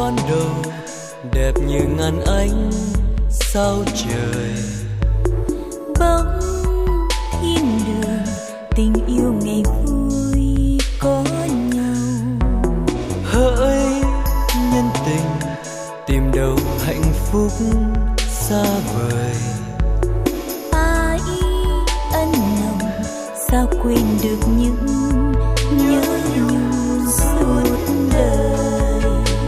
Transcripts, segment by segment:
ban đầu đẹp như ngàn ánh sao trời. Bóng thiên đường tình yêu ngày vui có nhau. Hỡi nhân tình tìm đâu hạnh phúc xa vời. Ai ân nồng sao quên được những nhớ nhung suốt đời.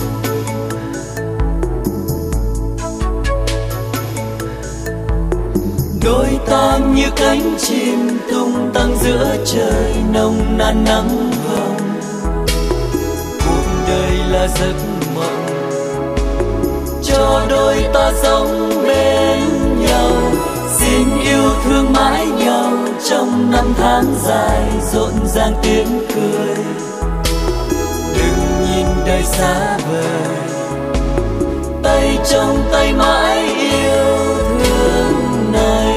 Đôi ta như cánh chim tung tăng giữa trời nồng nàn nắng hồng. Cuộc đời là giấc mộng cho đôi ta sống bên nhau. Xin yêu thương mãi nhau trong năm tháng dài rộn ràng tiếng cười. Đừng nhìn đời xa vời, tay trong tay mãi yêu thương này.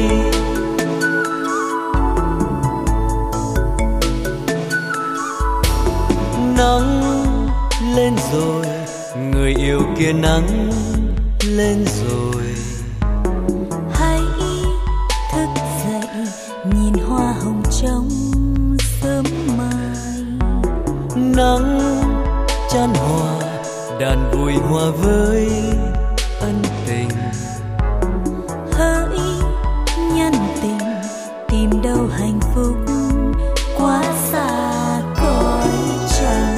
Nắng lên rồi, người yêu kia nắng lên rồi. Hãy thức dậy nhìn hoa hồng trong sớm mai. Nắng chan hòa đàn vui hòa với ân tình. Hỡi nhân tình tìm đâu hạnh phúc quá xa cõi trần.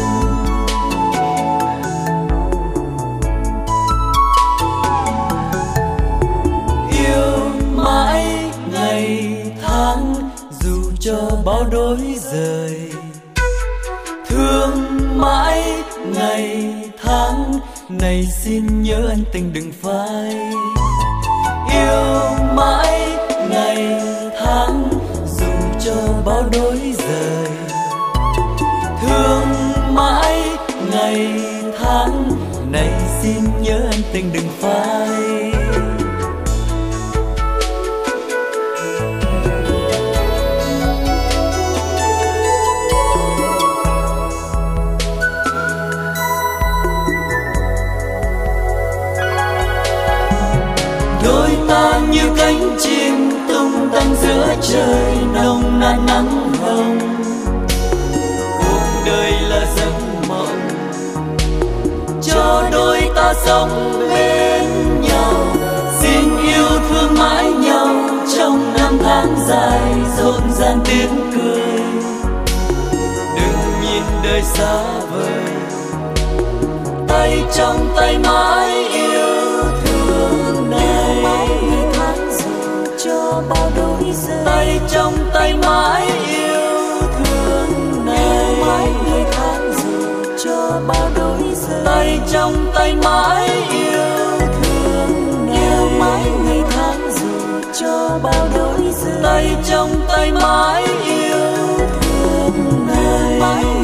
Yêu mãi ngày tháng dù cho bao đổi rời. Thương mãi ngày tháng này xin nhớ ân tình đừng phai. Yêu mãi ngày tháng dù cho bao đổi rời. Thương mãi ngày tháng này xin nhớ ân tình đừng phai. Đôi ta như cánh chim tung tăng giữa trời nồng nàn nắng hồng. Cuộc đời là giấc mộng cho đôi ta sống bên nhau. Xin yêu thương mãi nhau trong năm tháng dài rộn ràng tiếng cười. Đừng nhìn đời xa vời, tay trong tay mãi yêu thương này. Ngày tháng dù cho bao đổi rời. Tay trong tay mãi yêu thương này. Ngày tháng dù cho bao đổi rời. Tay trong tay mãi yêu thương này. Yêu mãi ngày tháng dù cho bao đổi rời. Tay trong tay mãi yêu thương này.